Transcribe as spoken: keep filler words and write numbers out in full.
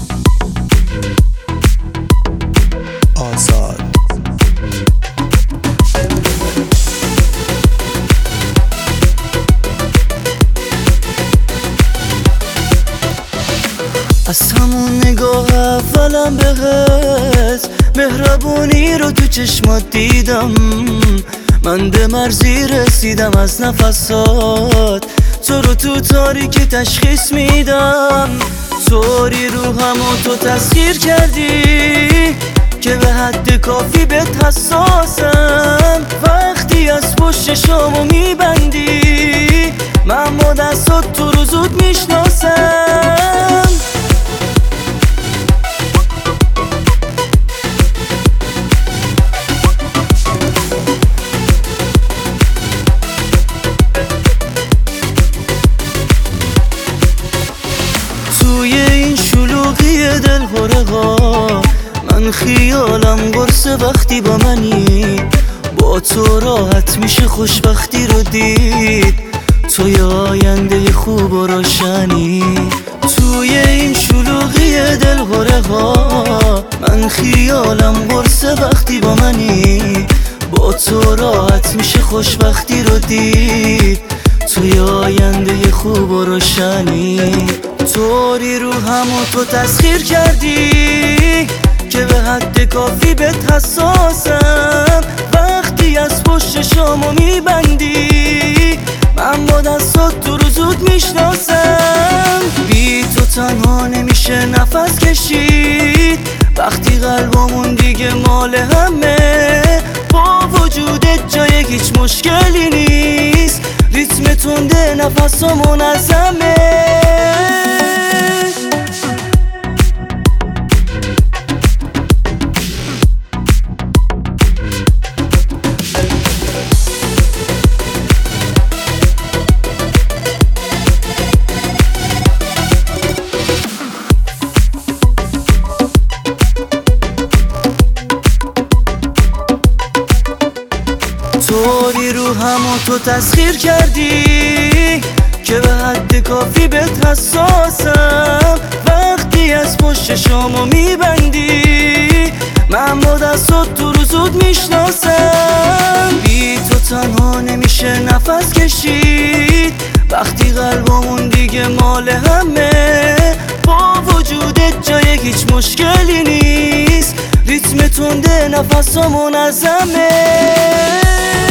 آزاد از همون نگاه اولم بهت مهربونی رو تو چشمات دیدم. من به مرزی رسیدم از نفسات، تو رو تو تاریکی تشخیص میدم. طوری روحمو تو تسخیر کردی که به حد کافی بهت حساسم. وقتی از پشت شامو میبندی من با دستات تو رو زود میشناسم. توی این شلوغی دلهوره ها من خیالم قرصه وقتی با منی. با تو راحت میشه خوشبختی رو دید، توی آینده خوب و روشنی. توی این شلوغی دلهوره ها من خیالم قرصه وقتی با منی. با تو راحت میشه خوشبختی رو دید، توی آینده خوب و روشنی. طوری روحمو تو تسخیر کردی که به حد کافی بهت حساسم. وقتی از پشت شامو میبندی من با دستات تو رو زود میشناسم. بی تو تنها نمیشه نفس کشید، وقتی قلبمون دیگه مال همه. با وجودت جای هیچ مشکلی نیست، ریتم تنده نفسا منظمه. طوری روحمو تو تسخیر کردی که به حد کافی بهت حساسم. وقتی از پشت شامو میبندی من با دستات تو رو زود میشناسم. بی تو تنها نمیشه نفس کشید، وقتی قلبمون دیگه مال همه. با وجودت جای هیچ مشکلی نیست، ریتم تنده نفسا منظمه.